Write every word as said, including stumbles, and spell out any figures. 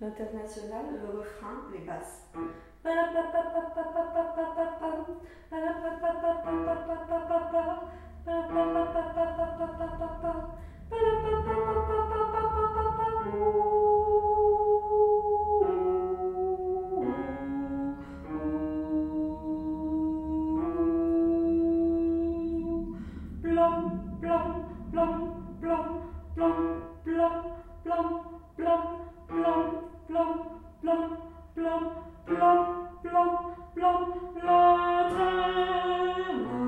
L'international, le refrain, les basses. Blum, blum, blum, blum, blum, blum, blum, blum, blum, blum, blum, blum, blum, blum, blum, la terre.